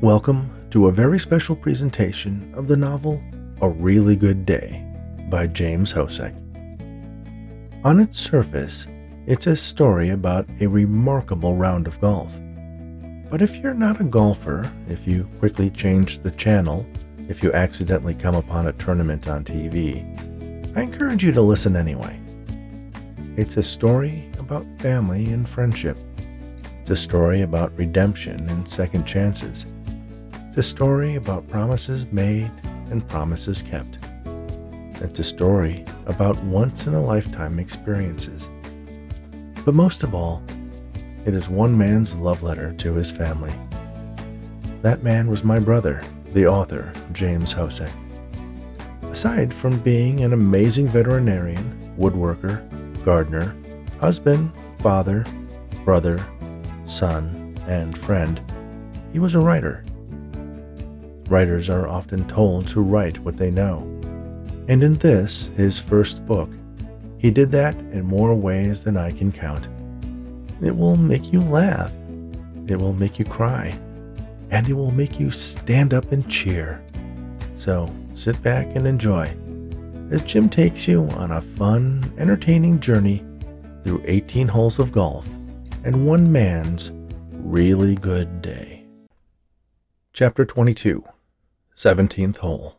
Welcome to a very special presentation of the novel A Really Good Day by James Hosek. On its surface, it's a story about a remarkable round of golf. But if you're not a golfer, if you quickly change the channel, if you accidentally come upon a tournament on TV, I encourage you to listen anyway. It's a story about family and friendship. It's a story about redemption and second chances. It's a story about promises made and promises kept. It's a story about once-in-a-lifetime experiences. But most of all, it is one man's love letter to his family. That man was my brother, the author, James Hosek. Aside from being an amazing veterinarian, woodworker, gardener, husband, father, brother, son, and friend, he was a writer. Writers are often told to write what they know. And in this, his first book, he did that in more ways than I can count. It will make you laugh. It will make you cry. And it will make you stand up and cheer. So sit back and enjoy as Jim takes you on a fun, entertaining journey through 18 holes of golf and one man's really good day. Chapter 22, 17th Hole.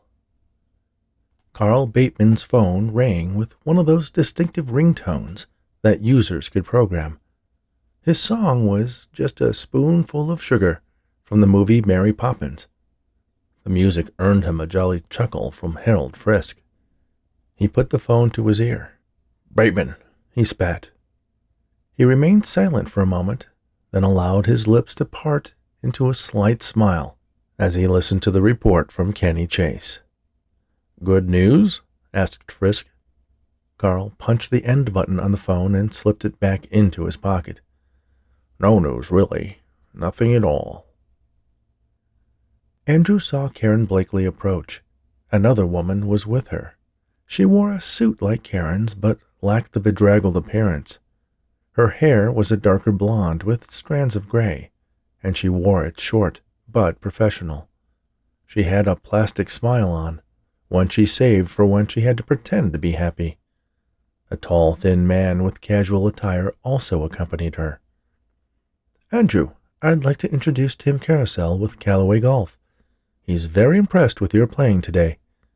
Carl Bateman's phone rang with one of those distinctive ringtones that users could program. His song was just a spoonful of sugar from the movie Mary Poppins. The music earned him a jolly chuckle from Harold Frisk. He put the phone to his ear. "Bateman," he spat. He remained silent for a moment, then allowed his lips to part into a slight smile as he listened to the report from Kenny Chase. "Good news?" asked Frisk. Carl punched the end button on the phone and slipped it back into his pocket. "No news, really. Nothing at all." Andrew saw Karen Blakely approach. Another woman was with her. She wore a suit like Karen's, but lacked the bedraggled appearance. Her hair was a darker blonde with strands of gray, and she wore it short but professional. She had a plastic smile on, one she saved for when she had to pretend to be happy. A tall, thin man with casual attire also accompanied her. "Andrew, I'd like to introduce Tim Carousel with Callaway Golf. He's very impressed with your playing today."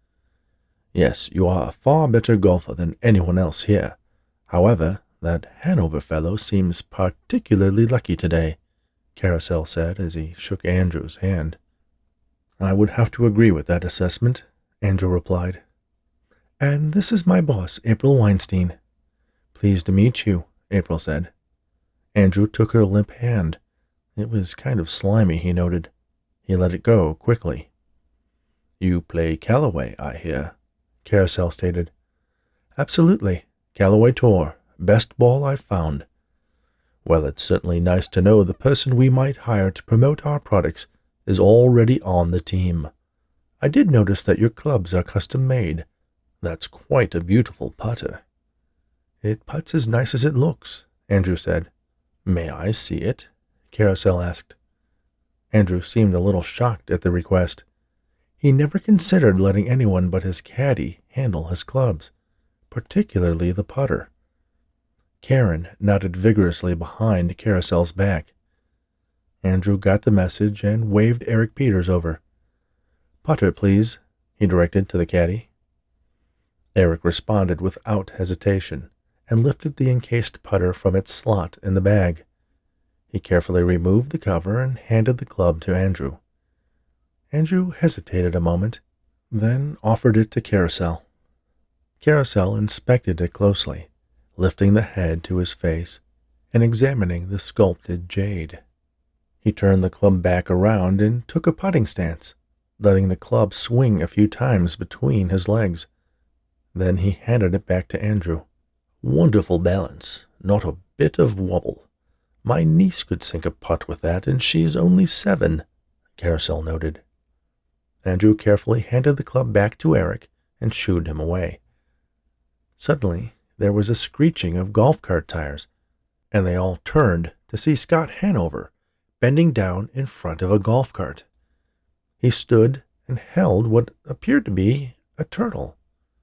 "Yes, you are a far better golfer than anyone else here. However, that Hanover fellow seems particularly lucky today," Carousel said as he shook Andrew's hand. "I would have to agree with that assessment," Andrew replied. "And this is my boss, April Weinstein." "Pleased to meet you," April said. Andrew took her limp hand. It was kind of slimy, he noted. He let it go quickly. "You play Callaway, I hear," Carousel stated. "Absolutely. Callaway Tour. Best ball I've found." "Well, it's certainly nice to know the person we might hire to promote our products is already on the team. I did notice that your clubs are custom-made. That's quite a beautiful putter." "It putts as nice as it looks," Andrew said. "May I see it?" Carousel asked. Andrew seemed a little shocked at the request. He never considered letting anyone but his caddy handle his clubs, particularly the putter. Karen nodded vigorously behind Carousel's back. Andrew got the message and waved Eric Peters over. "Putter, please," he directed to the caddy. Eric responded without hesitation and lifted the encased putter from its slot in the bag. He carefully removed the cover and handed the club to Andrew. Andrew hesitated a moment, then offered it to Carousel. Carousel inspected it closely, lifting the head to his face and examining the sculpted jade. He turned the club back around and took a putting stance, letting the club swing a few times between his legs. Then he handed it back to Andrew. "Wonderful balance, not a bit of wobble. My niece could sink a putt with that, and she's only 7, Carousel noted. Andrew carefully handed the club back to Eric and shooed him away. Suddenly, there was a screeching of golf cart tires, and they all turned to see Scott Hanover bending down in front of a golf cart. He stood and held what appeared to be a turtle.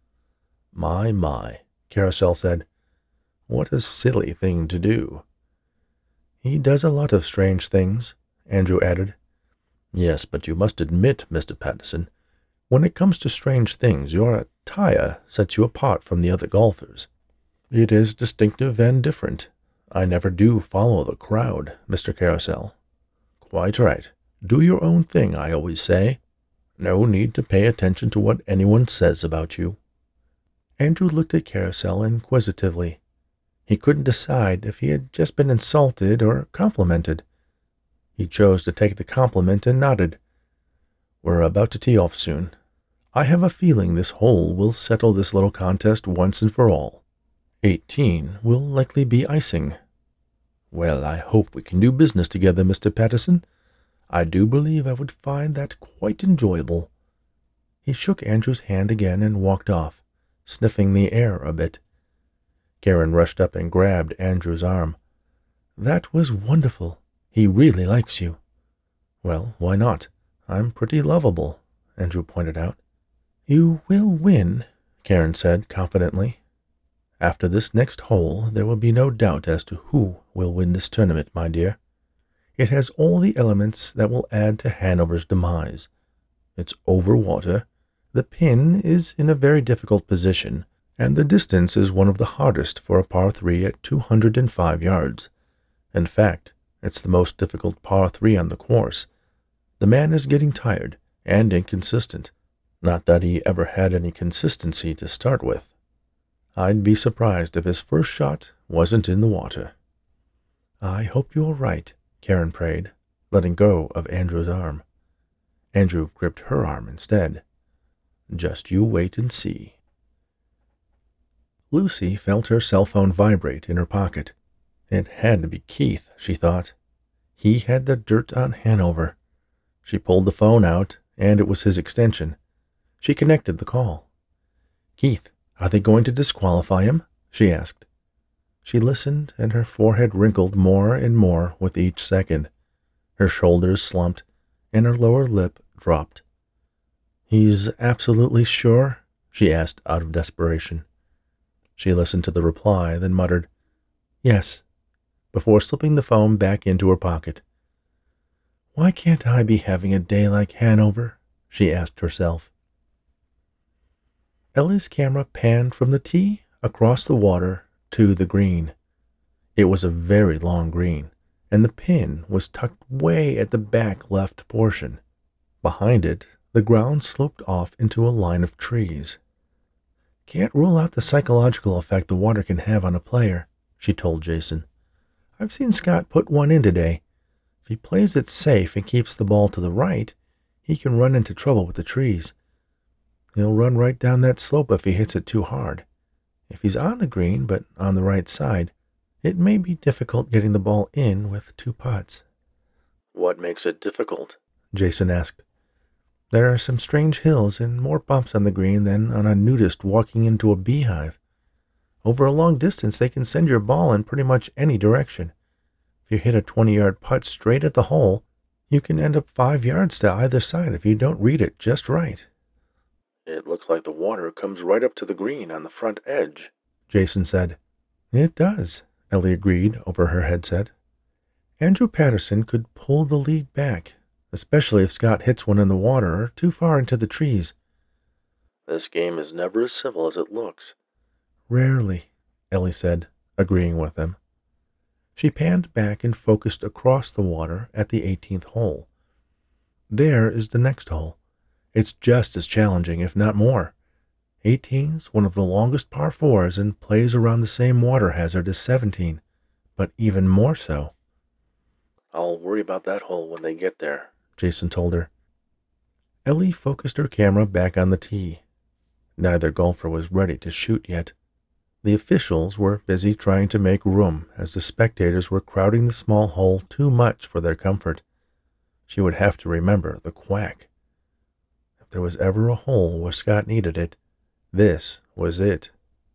My, Carousel said. What a silly thing to do. He does a lot of strange things, Andrew added. Yes, but you must admit, Mr. Patterson, when it comes to strange things, your attire sets you apart from the other golfers. It is distinctive and different. I never do follow the crowd, Mr. Carousel. Quite right. Do your own thing, I always say. No need to pay attention to what anyone says about you. Andrew looked at Carousel inquisitively. He couldn't decide if he had just been insulted or complimented. He chose to take the compliment and nodded. We're about to tee off soon. I have a feeling this hole will settle this little contest once and for all. 18 will likely be icing. Well, I hope we can do business together, Mr. Patterson. I do believe I would find that quite enjoyable. He shook Andrew's hand again and walked off, sniffing the air a bit. Karen rushed up and grabbed Andrew's arm. That was wonderful. He really likes you. Well, why not? I'm pretty lovable, Andrew pointed out. You will win, Karen said confidently. After this next hole, there will be no doubt as to who will win this tournament, my dear. It has all the elements that will add to Hanover's demise. It's over water, the pin is in a very difficult position, and the distance is one of the hardest for a par 3 at 205 yards. In fact, it's the most difficult par 3 on the course. The man is getting tired and inconsistent. Not that he ever had any consistency to start with. I'd be surprised if his first shot wasn't in the water. I hope you're right, Karen prayed, letting go of Andrew's arm. Andrew gripped her arm instead. Just you wait and see. Lucy felt her cell phone vibrate in her pocket. It had to be Keith, she thought. He had the dirt on Hanover. She pulled the phone out, and it was his extension. She connected the call. Keith, are they going to disqualify him? She asked. She listened, and her forehead wrinkled more and more with each second. Her shoulders slumped, and her lower lip dropped. He's absolutely sure? She asked out of desperation. She listened to the reply, then muttered, Yes, before slipping the phone back into her pocket. Why can't I be having a day like Hanover? She asked herself. Ellie's camera panned from the tee across the water to the green. It was a very long green, and the pin was tucked way at the back left portion. Behind it, the ground sloped off into a line of trees. Can't rule out the psychological effect the water can have on a player, she told Jason. I've seen Scott put one in today. If he plays it safe and keeps the ball to the right, he can run into trouble with the trees. He'll run right down that slope if he hits it too hard. If he's on the green, but on the right side, it may be difficult getting the ball in with 2 putts. What makes it difficult? Jason asked. There are some strange hills and more bumps on the green than on a nudist walking into a beehive. Over a long distance, they can send your ball in pretty much any direction. If you hit a 20-yard putt straight at the hole, you can end up 5 yards to either side if you don't read it just right. It looks like the water comes right up to the green on the front edge, Jason said. It does, Ellie agreed over her headset. Andrew Patterson could pull the lead back, especially if Scott hits one in the water or too far into the trees. This game is never as simple as it looks. Rarely, Ellie said, agreeing with him. She panned back and focused across the water at the 18th hole. There is the next hole. It's just as challenging, if not more. 18's one of the longest par 4s and plays around the same water hazard as 17, but even more so. I'll worry about that hole when they get there, Jason told her. Ellie focused her camera back on the tee. Neither golfer was ready to shoot yet. The officials were busy trying to make room as the spectators were crowding the small hole too much for their comfort. She would have to remember the quack. If there was ever a hole where Scott needed it, this was it.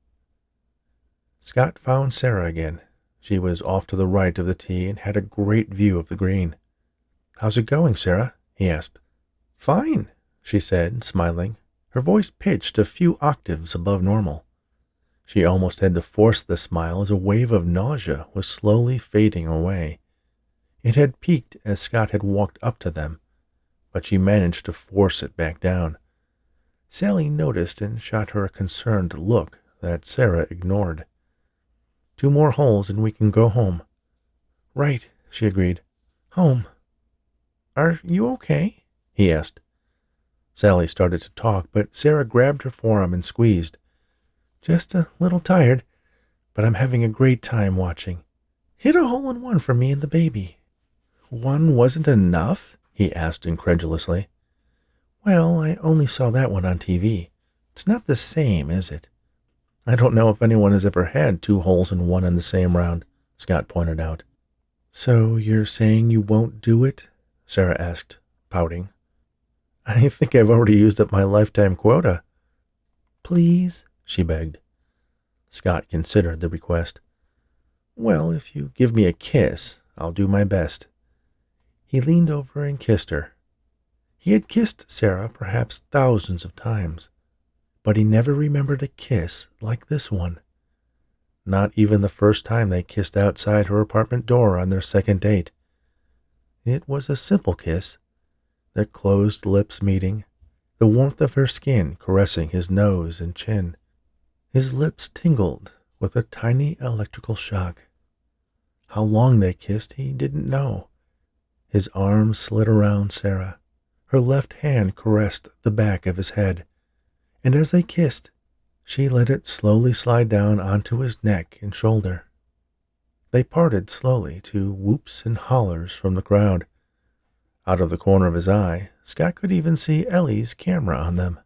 Scott found Sarah again. She was off to the right of the tee and had a great view of the green. How's it going, Sarah? He asked. Fine, she said, smiling, her voice pitched a few octaves above normal. She almost had to force the smile as a wave of nausea was slowly fading away. It had peaked as Scott had walked up to them, but she managed to force it back down. Sally noticed and shot her a concerned look that Sarah ignored. 2 more holes and we can go home. Right, she agreed. Home. Are you okay? He asked. Sally started to talk, but Sarah grabbed her forearm and squeezed. Just a little tired, but I'm having a great time watching. Hit a hole-in-one for me and the baby. One wasn't enough? He asked incredulously. Well, I only saw that one on TV. It's not the same, is it? I don't know if anyone has ever had 2 holes in one in the same round, Scott pointed out. So you're saying you won't do it? Sarah asked, pouting. I think I've already used up my lifetime quota. Please, she begged. Scott considered the request. Well, if you give me a kiss, I'll do my best. He leaned over and kissed her. He had kissed Sarah perhaps thousands of times, but he never remembered a kiss like this one. Not even the first time they kissed outside her apartment door on their second date. It was a simple kiss, their closed lips meeting, the warmth of her skin caressing his nose and chin. His lips tingled with a tiny electrical shock. How long they kissed he didn't know. His arm slid around Sarah. Her left hand caressed the back of his head, and as they kissed, she let it slowly slide down onto his neck and shoulder. They parted slowly to whoops and hollers from the crowd. Out of the corner of his eye, Scott could even see Ellie's camera on them.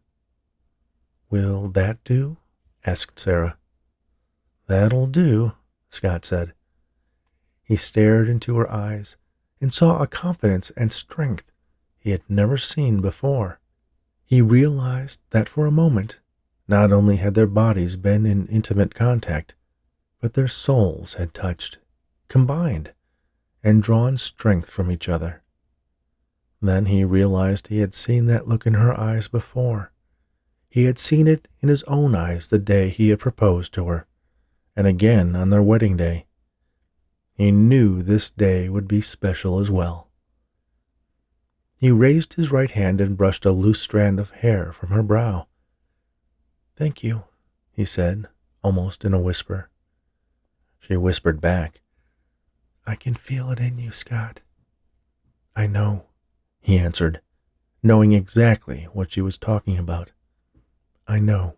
Will that do? Asked Sarah. That'll do, Scott said. He stared into her eyes and saw a confidence and strength he had never seen before. He realized that for a moment, not only had their bodies been in intimate contact, but their souls had touched, combined, and drawn strength from each other. Then he realized he had seen that look in her eyes before. He had seen it in his own eyes the day he had proposed to her, and again on their wedding day. He knew this day would be special as well. He raised his right hand and brushed a loose strand of hair from her brow. Thank you, he said, almost in a whisper. She whispered back, I can feel it in you, Scott. I know, he answered, knowing exactly what she was talking about. I know.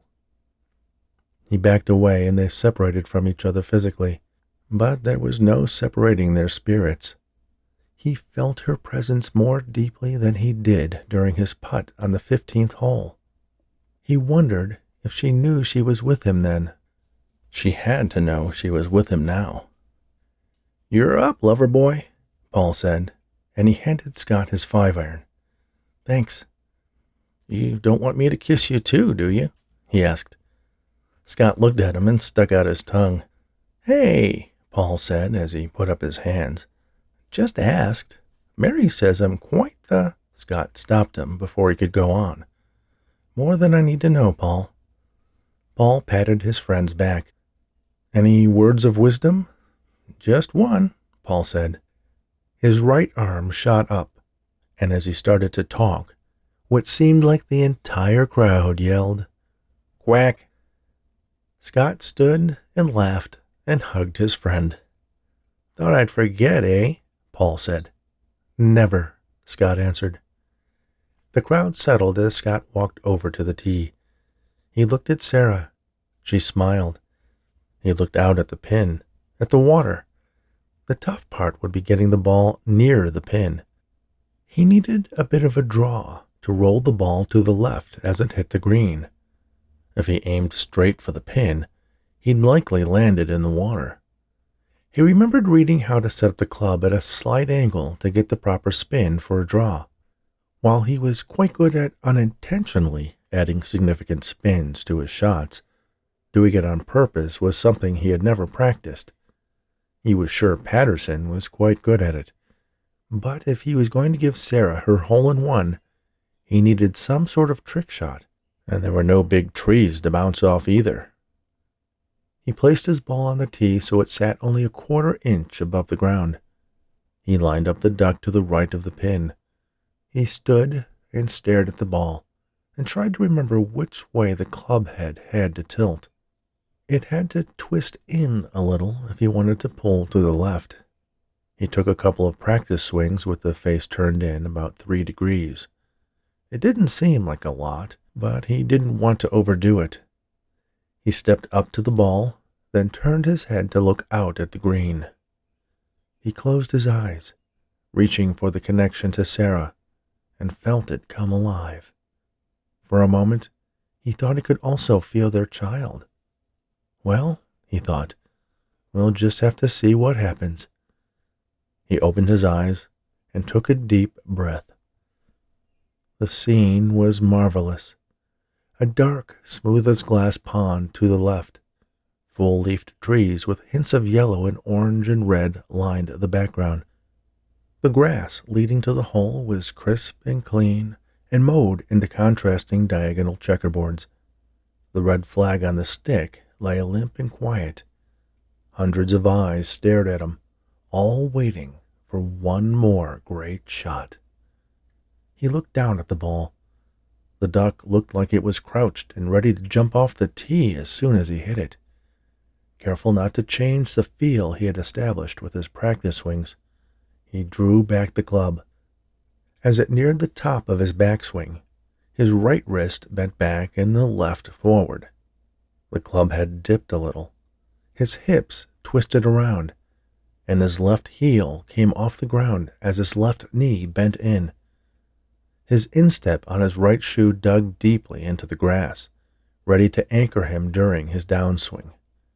He backed away and they separated from each other physically, but there was no separating their spirits. He felt her presence more deeply than he did during his putt on the 15th hole. He wondered if she knew she was with him then. She had to know she was with him now. You're up, lover boy, Paul said, and he handed Scott his 5-iron. Thanks. You don't want me to kiss you too, do you? He asked. Scott looked at him and stuck out his tongue. Hey, Paul said as he put up his hands. Just asked. Mary says I'm quite the... Scott stopped him before he could go on. More than I need to know, Paul. Paul patted his friend's back. Any words of wisdom? Just one, Paul said. His right arm shot up, and as he started to talk, what seemed like the entire crowd yelled, Quack! Scott stood and laughed and hugged his friend. Thought I'd forget, eh? Paul said. Never, Scott answered. The crowd settled as Scott walked over to the tee. He looked at Sarah. She smiled. He looked out at the pin, at the water. The tough part would be getting the ball near the pin. He needed a bit of a draw to roll the ball to the left as it hit the green. If he aimed straight for the pin, he'd likely land it in the water. He remembered reading how to set up the club at a slight angle to get the proper spin for a draw. While he was quite good at unintentionally adding significant spins to his shots, doing it on purpose was something he had never practiced. He was sure Patterson was quite good at it. But if he was going to give Sarah her hole-in-one, He needed some sort of trick shot, and there were no big trees to bounce off either. He placed his ball on the tee so it sat only a quarter inch above the ground. He lined up the duck to the right of the pin. He stood and stared at the ball and tried to remember which way the club head had to tilt. It had to twist in a little if he wanted to pull to the left. He took a couple of practice swings with the face turned in about 3 degrees. It didn't seem like a lot, but he didn't want to overdo it. He stepped up to the ball, then turned his head to look out at the green. He closed his eyes, reaching for the connection to Sarah, and felt it come alive. For a moment, he thought he could also feel their child. Well, he thought, we'll just have to see what happens. He opened his eyes and took a deep breath. The scene was marvelous. A dark, smooth-as-glass pond to the left. Full-leafed trees with hints of yellow and orange and red lined the background. The grass leading to the hole was crisp and clean and mowed into contrasting diagonal checkerboards. The red flag on the stick lay limp and quiet. Hundreds of eyes stared at him, all waiting for one more great shot. He looked down at the ball. The duck looked like it was crouched and ready to jump off the tee as soon as he hit it. Careful not to change the feel he had established with his practice swings, he drew back the club. As it neared the top of his backswing, his right wrist bent back and the left forward. The club head dipped a little. His hips twisted around, and his left heel came off the ground as his left knee bent in. His instep on his right shoe dug deeply into the grass, ready to anchor him during his downswing.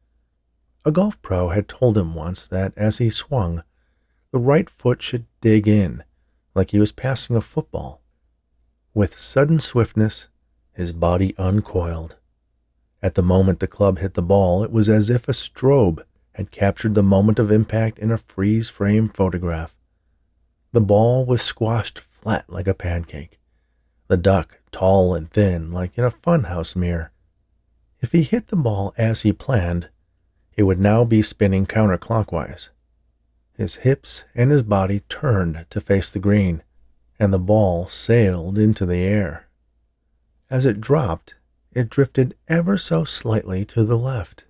A golf pro had told him once that as he swung, the right foot should dig in, like he was passing a football. With sudden swiftness, his body uncoiled. At the moment the club hit the ball, it was as if a strobe had captured the moment of impact in a freeze-frame photograph. The ball was squashed flat like a pancake, the duck tall and thin like in a funhouse mirror. If he hit the ball as he planned, it would now be spinning counterclockwise. His hips and his body turned to face the green, and the ball sailed into the air. As it dropped, it drifted ever so slightly to the left.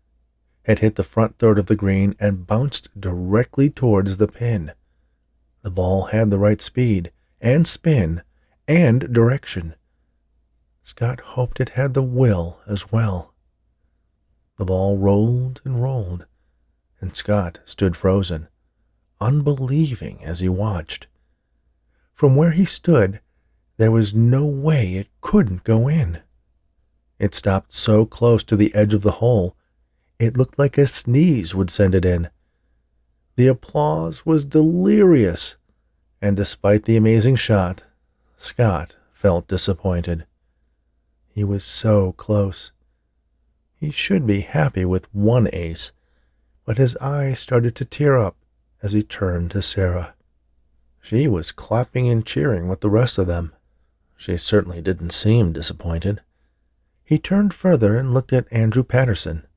It hit the front third of the green and bounced directly towards the pin. The ball had the right speed and spin and direction. Scott hoped it had the will as well. The ball rolled and rolled, and Scott stood frozen, unbelieving as he watched. From where he stood, there was no way it couldn't go in. It stopped so close to the edge of the hole, it looked like a sneeze would send it in. The applause was delirious, and despite the amazing shot, Scott felt disappointed. He was so close. He should be happy with one ace, but his eyes started to tear up as he turned to Sarah. She was clapping and cheering with the rest of them. She certainly didn't seem disappointed. He turned further and looked at Andrew Patterson.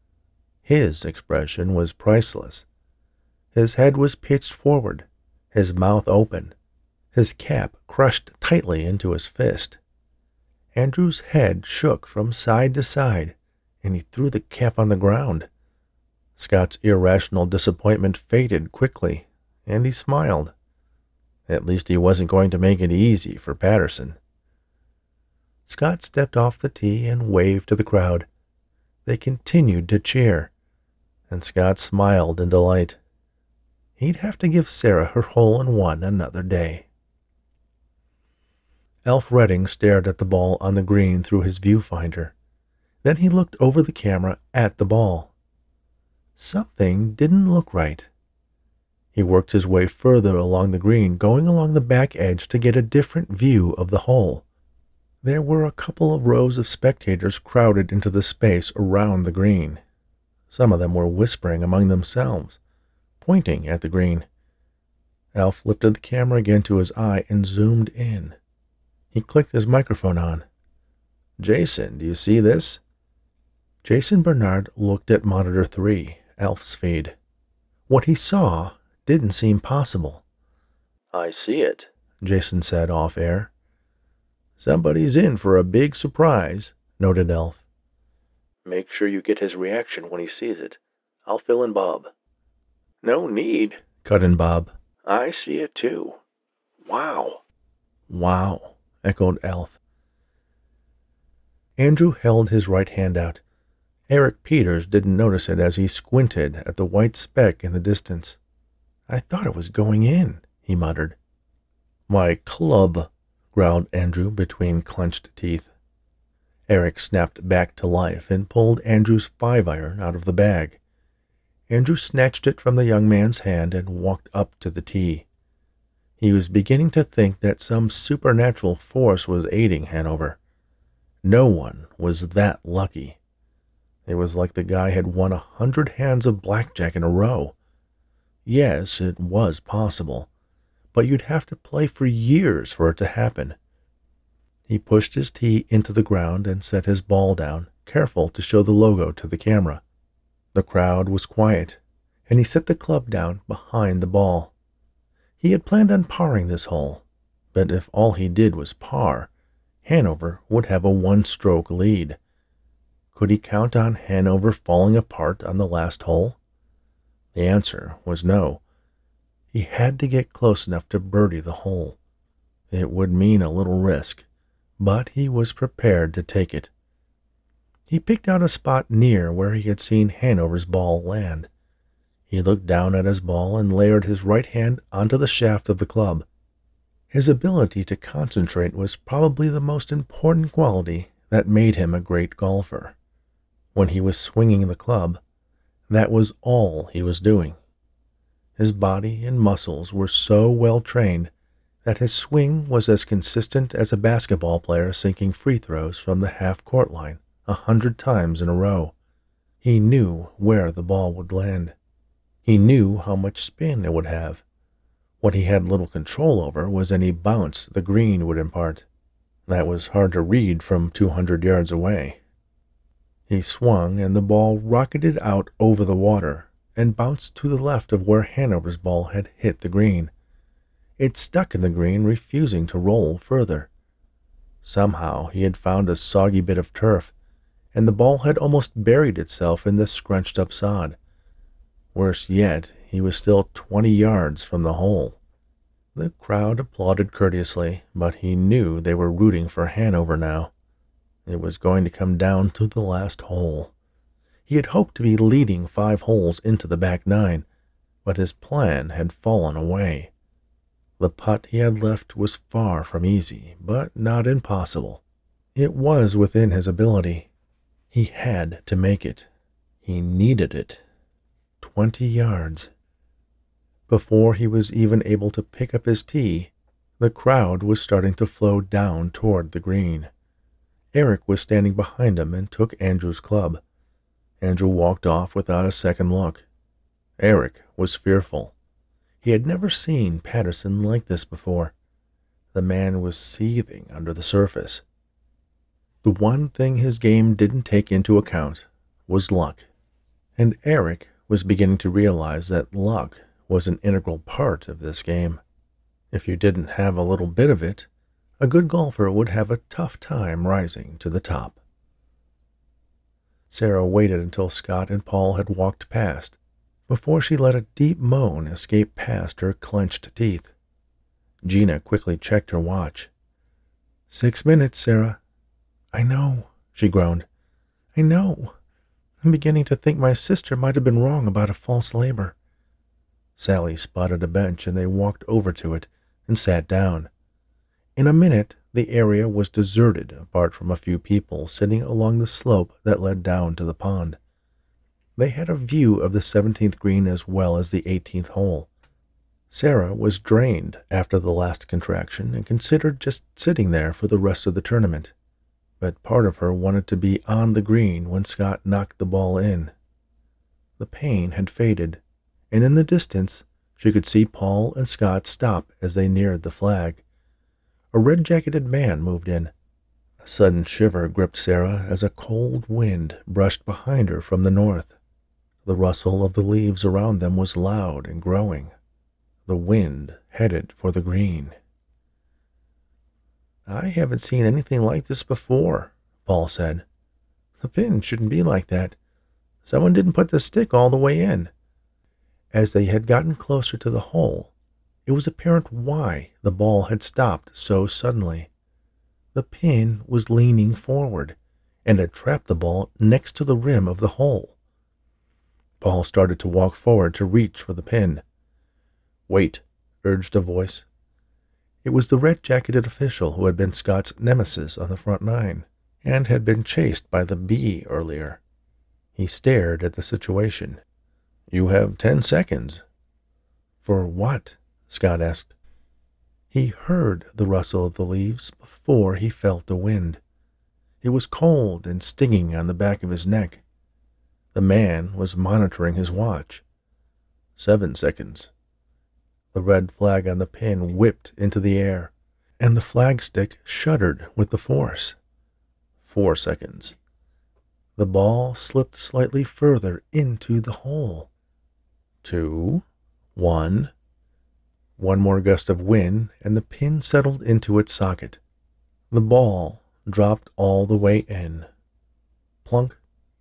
His expression was priceless. His head was pitched forward, his mouth open, his cap crushed tightly into his fist. Andrew's head shook from side to side, and he threw the cap on the ground. Scott's irrational disappointment faded quickly, and he smiled. At least he wasn't going to make it easy for Patterson. Scott stepped off the tee and waved to the crowd. They continued to cheer, and Scott smiled in delight. He'd have to give Sarah her hole-in-one another day. Alf Redding stared at the ball on the green through his viewfinder. Then he looked over the camera at the ball. Something didn't look right. He worked his way further along the green, going along the back edge to get a different view of the hole. There were a couple of rows of spectators crowded into the space around the green. Some of them were whispering among themselves, pointing at the green. Alf lifted the camera again to his eye and zoomed in. He clicked his microphone on. "Jason, do you see this?" Jason Bernard looked at monitor 3, Alf's feed. What he saw didn't seem possible. "I see it," Jason said off-air. "Somebody's in for a big surprise," noted Elf. "Make sure you get his reaction when he sees it. I'll fill in Bob." "No need," cut in Bob. "I see it too. Wow." "Wow," echoed Elf. Andrew held his right hand out. Eric Peters didn't notice it as he squinted at the white speck in the distance. "I thought it was going in," he muttered. "My club," growled Andrew between clenched teeth. Eric snapped back to life and pulled Andrew's 5-iron out of the bag. Andrew snatched it from the young man's hand and walked up to the tee. He was beginning to think that some supernatural force was aiding Hanover. No one was that lucky. It was like the guy had won 100 hands of blackjack in a row. Yes, it was possible, but you'd have to play for years for it to happen. He pushed his tee into the ground and set his ball down, careful to show the logo to the camera. The crowd was quiet, and he set the club down behind the ball. He had planned on parring this hole, but if all he did was par, Hanover would have a 1-stroke lead. Could he count on Hanover falling apart on the last hole? The answer was no. He had to get close enough to birdie the hole. It would mean a little risk, but he was prepared to take it. He picked out a spot near where he had seen Hanover's ball land. He looked down at his ball and layered his right hand onto the shaft of the club. His ability to concentrate was probably the most important quality that made him a great golfer. When he was swinging the club, that was all he was doing. His body and muscles were so well trained that his swing was as consistent as a basketball player sinking free throws from the half-court line 100 times in a row. He knew where the ball would land. He knew how much spin it would have. What he had little control over was any bounce the green would impart. That was hard to read from 200 yards away. He swung, and the ball rocketed out over the water and bounced to the left of where Hanover's ball had hit the green. It stuck in the green, refusing to roll further. Somehow he had found a soggy bit of turf, and the ball had almost buried itself in the scrunched-up sod. Worse yet, he was still 20 yards from the hole. The crowd applauded courteously, but he knew they were rooting for Hanover now. It was going to come down to the last hole. He had hoped to be leading 5 holes into the back 9, but his plan had fallen away. The putt he had left was far from easy, but not impossible. It was within his ability. He had to make it. He needed it. 20 yards. Before he was even able to pick up his tee, the crowd was starting to flow down toward the green. Eric was standing behind him and took Andrew's club. Andrew walked off without a second look. Eric was fearful. He had never seen Patterson like this before. The man was seething under the surface. The one thing his game didn't take into account was luck, and Eric was beginning to realize that luck was an integral part of this game. If you didn't have a little bit of it, a good golfer would have a tough time rising to the top. Sarah waited until Scott and Paul had walked past before she let a deep moan escape past her clenched teeth. Gina quickly checked her watch. 6 minutes, Sarah. I know, she groaned. I know. I'm beginning to think my sister might have been wrong about a false labor. Sally spotted a bench, and they walked over to it and sat down. In a minute, the area was deserted apart from a few people sitting along the slope that led down to the pond. They had a view of the 17th green as well as the 18th hole. Sarah was drained after the last contraction and considered just sitting there for the rest of the tournament, but part of her wanted to be on the green when Scott knocked the ball in. The pain had faded, and in the distance she could see Paul and Scott stop as they neared the flag. A red-jacketed man moved in. A sudden shiver gripped Sarah as a cold wind brushed behind her from the north. The rustle of the leaves around them was loud and growing. The wind headed for the green. "I haven't seen anything like this before," Paul said. "The pin shouldn't be like that. Someone didn't put the stick all the way in." As they had gotten closer to the hole, it was apparent why the ball had stopped so suddenly. The pin was leaning forward and had trapped the ball next to the rim of the hole. Paul started to walk forward to reach for the pin. "Wait," urged a voice. It was the red-jacketed official who had been Scott's nemesis on the front line and had been chased by the bee earlier. He stared at the situation. "You have 10 seconds. "For what?" Scott asked. He heard the rustle of the leaves before he felt the wind. It was cold and stinging on the back of his neck. The man was monitoring his watch. 7 seconds. The red flag on the pin whipped into the air, and the flagstick shuddered with the force. 4 seconds. The ball slipped slightly further into the hole. 2, 1. One more gust of wind, and the pin settled into its socket. The ball dropped all the way in. Plunk.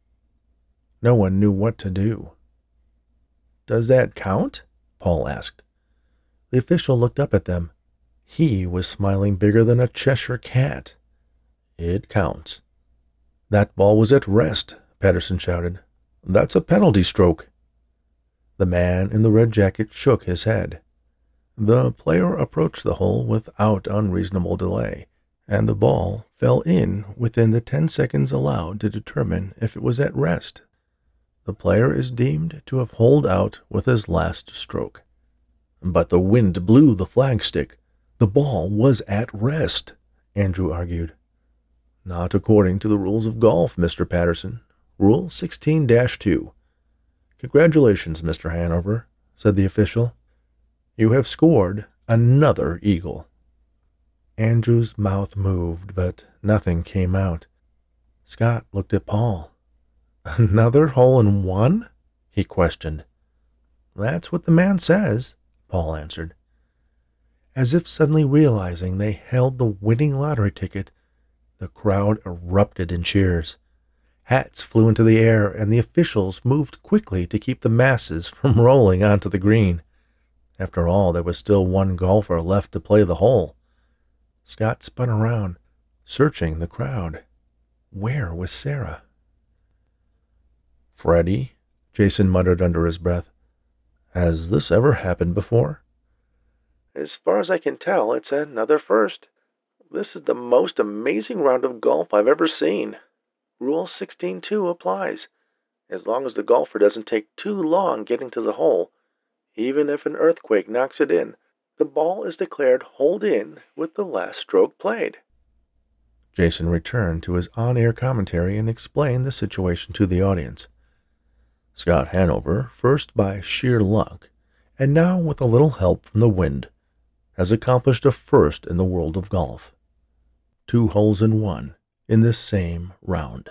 No one knew what to do. "Does that count?" Paul asked. The official looked up at them. He was smiling bigger than a Cheshire cat. "It counts." "That ball was at rest," Patterson shouted. "That's a penalty stroke." The man in the red jacket shook his head. The player approached the hole without unreasonable delay, and the ball fell in within the 10 seconds allowed to determine if it was at rest. The player is deemed to have holed out with his last stroke. "But the wind blew the flagstick. The ball was at rest," Andrew argued. "Not according to the rules of golf, Mr. Patterson. Rule 16-2. "Congratulations, Mr. Hanover," said the official. "You have scored another eagle." Andrew's mouth moved, but nothing came out. Scott looked at Paul. "Another hole-in-one?" he questioned. "That's what the man says," Paul answered. As if suddenly realizing they held the winning lottery ticket, the crowd erupted in cheers. Hats flew into the air, and the officials moved quickly to keep the masses from rolling onto the green. After all, there was still one golfer left to play the hole. Scott spun around, searching the crowd. Where was Sarah? "Freddie," Jason muttered under his breath, "has this ever happened before?" "As far as I can tell, it's another first. This is the most amazing round of golf I've ever seen. Rule 16-2 applies. As long as the golfer doesn't take too long getting to the hole, even if an earthquake knocks it in, the ball is declared holed in with the last stroke played." Jason returned to his on-air commentary and explained the situation to the audience. Scott Hanover, first by sheer luck, and now with a little help from the wind, has accomplished a first in the world of golf. 2 holes in one in this same round.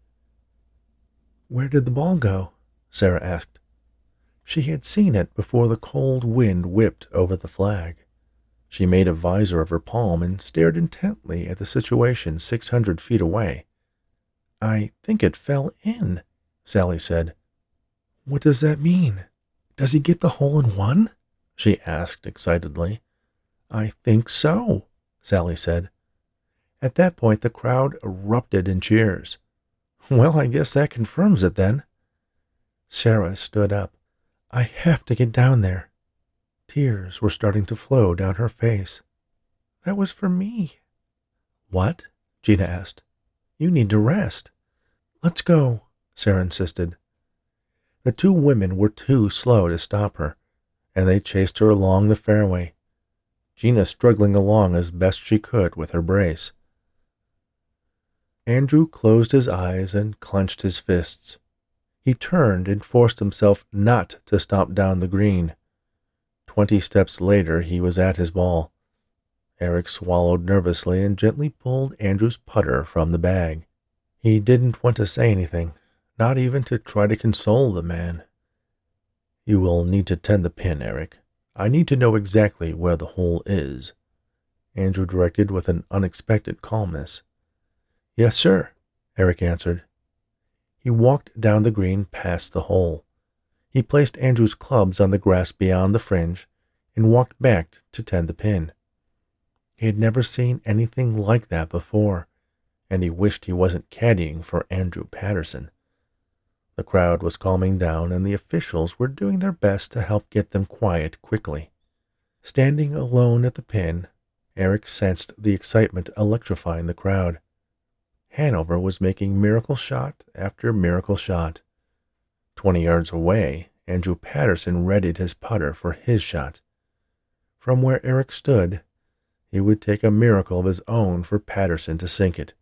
"Where did the ball go?" Sarah asked. She had seen it before the cold wind whipped over the flag. She made a visor of her palm and stared intently at the situation 600 feet away. "I think it fell in," Sally said. "What does that mean? Does he get the hole-in-one?" she asked excitedly. "I think so," Sally said. At that point, the crowd erupted in cheers. "Well, I guess that confirms it then." Sarah stood up. "I have to get down there." Tears were starting to flow down her face. "That was for me." "What?" Gina asked. "You need to rest." "Let's go," Sarah insisted. The 2 women were too slow to stop her, and they chased her along the fairway, Gina struggling along as best she could with her brace. Andrew closed his eyes and clenched his fists. He turned and forced himself not to stomp down the green. 20 steps later, he was at his ball. Eric swallowed nervously and gently pulled Andrew's putter from the bag. He didn't want to say anything, not even to try to console the man. "You will need to tend the pin, Eric. I need to know exactly where the hole is," Andrew directed with an unexpected calmness. "Yes, sir," Eric answered. He walked down the green past the hole. He placed Andrew's clubs on the grass beyond the fringe and walked back to tend the pin. He had never seen anything like that before, and he wished he wasn't caddying for Andrew Patterson. The crowd was calming down, and the officials were doing their best to help get them quiet quickly. Standing alone at the pin, Eric sensed the excitement electrifying the crowd. Hanover was making miracle shot after miracle shot. 20 yards away, Andrew Patterson readied his putter for his shot. From where Eric stood, he would take a miracle of his own for Patterson to sink it.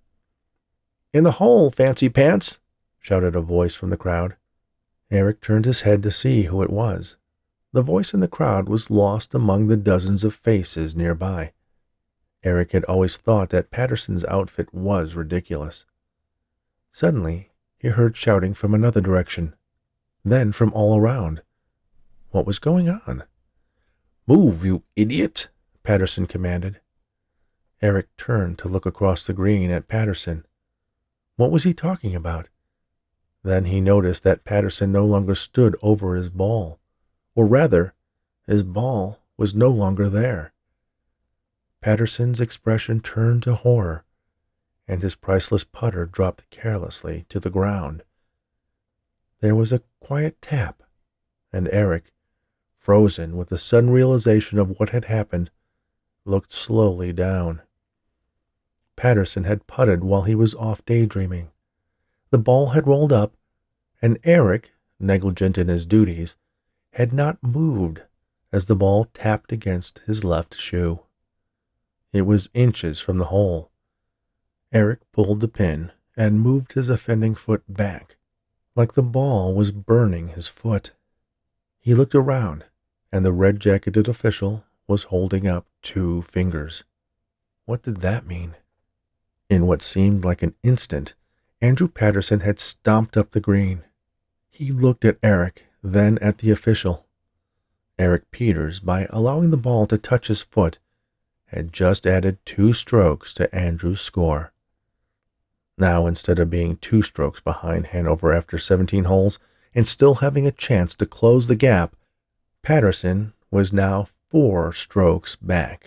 "In the hole, Fancy Pants!" shouted a voice from the crowd. Eric turned his head to see who it was. The voice in the crowd was lost among the dozens of faces nearby. Eric had always thought that Patterson's outfit was ridiculous. Suddenly, he heard shouting from another direction, then from all around. What was going on? "Move, you idiot!" Patterson commanded. Eric turned to look across the green at Patterson. What was he talking about? Then he noticed that Patterson no longer stood over his ball, or rather, his ball was no longer there. Patterson's expression turned to horror, and his priceless putter dropped carelessly to the ground. There was a quiet tap, and Eric, frozen with the sudden realization of what had happened, looked slowly down. Patterson had putted while he was off daydreaming. The ball had rolled up, and Eric, negligent in his duties, had not moved as the ball tapped against his left shoe. It was inches from the hole. Eric pulled the pin and moved his offending foot back, like the ball was burning his foot. He looked around, and the red-jacketed official was holding up 2 fingers. What did that mean? In what seemed like an instant, Andrew Patterson had stomped up the green. He looked at Eric, then at the official. Eric Peters, by allowing the ball to touch his foot, had just added 2 strokes to Andrew's score. Now, instead of being 2 strokes behind Hanover after 17 holes and still having a chance to close the gap, Patterson was now 4 strokes back.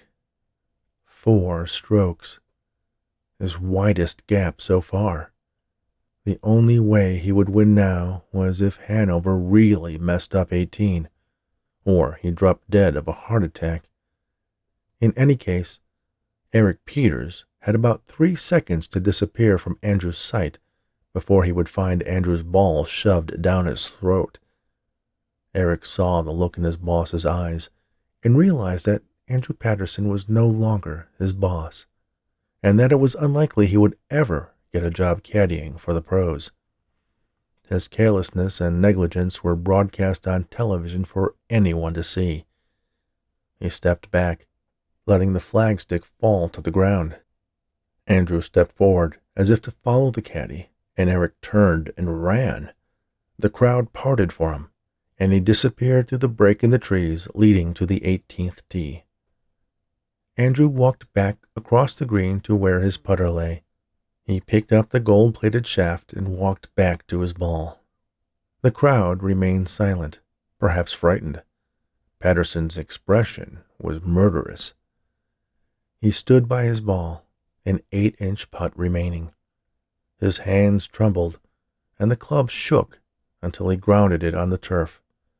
4 strokes. His widest gap so far. The only way he would win now was if Hanover really messed up 18, or he dropped dead of a heart attack. In any case, Eric Peters had about 3 seconds to disappear from Andrew's sight before he would find Andrew's ball shoved down his throat. Eric saw the look in his boss's eyes and realized that Andrew Patterson was no longer his boss, and that it was unlikely he would ever get a job caddying for the pros. His carelessness and negligence were broadcast on television for anyone to see. He stepped back, letting the flagstick fall to the ground. Andrew stepped forward as if to follow the caddy, and Eric turned and ran. The crowd parted for him, and he disappeared through the break in the trees leading to the 18th tee. Andrew walked back across the green to where his putter lay. He picked up the gold-plated shaft and walked back to his ball. The crowd remained silent, perhaps frightened. Patterson's expression was murderous. He stood by his ball, an 8-inch putt remaining. His hands trembled, and the club shook until he grounded it on the turf.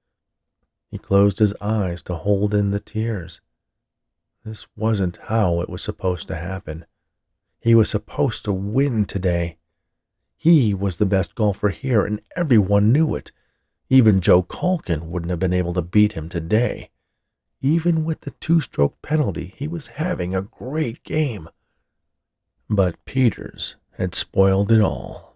He closed his eyes to hold in the tears. This wasn't how it was supposed to happen. He was supposed to win today. He was the best golfer here, and everyone knew it. Even Joe Calkin wouldn't have been able to beat him today. Even with the 2-stroke penalty, he was having a great game. But Peters had spoiled it all.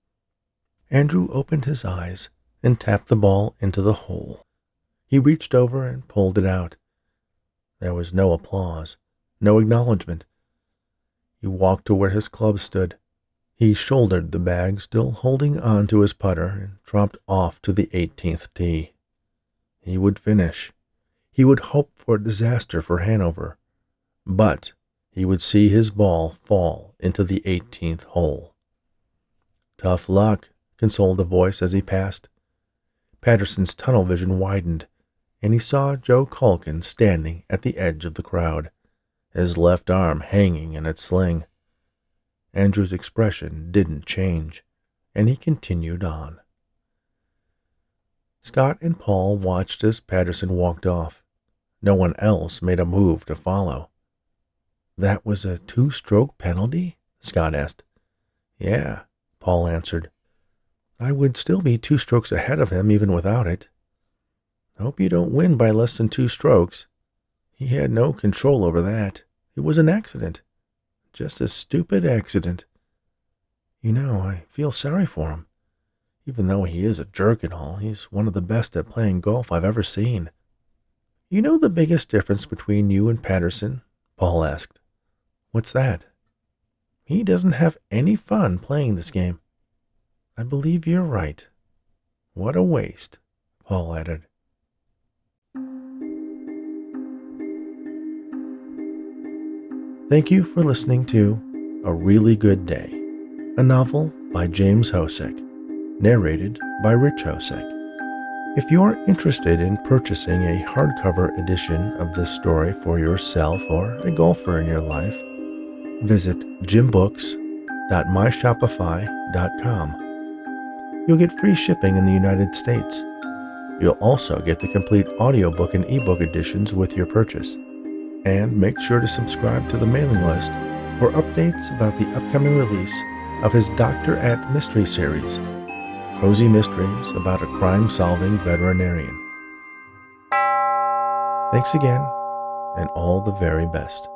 Andrew opened his eyes and tapped the ball into the hole. He reached over and pulled it out. There was no applause, no acknowledgement. He walked to where his club stood. He shouldered the bag, still holding on to his putter, and tromped off to the 18th tee. He would finish. He would hope for disaster for Hanover, but he would see his ball fall into the 18th hole. "Tough luck," consoled a voice as he passed. Patterson's tunnel vision widened, and he saw Joe Culkin standing at the edge of the crowd, his left arm hanging in its sling. Andrew's expression didn't change, and he continued on. Scott and Paul watched as Patterson walked off. No one else made a move to follow. "That was a 2-stroke penalty?" Scott asked. "Yeah," Paul answered. "I would still be 2 strokes ahead of him even without it." "Hope you don't win by less than 2 strokes. He had no control over that. It was an accident. Just a stupid accident. I feel sorry for him. Even though he is a jerk and all, he's one of the best at playing golf I've ever seen." "You know the biggest difference between you and Patterson?" Paul asked. "What's that?" "He doesn't have any fun playing this game." "I believe you're right." "What a waste," Paul added. Thank you for listening to A Really Good Day, a novel by James Hosek, narrated by Rich Hosek. If you're interested in purchasing a hardcover edition of this story for yourself or a golfer in your life, visit jimbooks.myshopify.com. You'll get free shipping in the United States. You'll also get the complete audiobook and ebook editions with your purchase. And make sure to subscribe to the mailing list for updates about the upcoming release of his Doctor at Mystery series, cozy mysteries about a crime-solving veterinarian. Thanks again, and all the very best.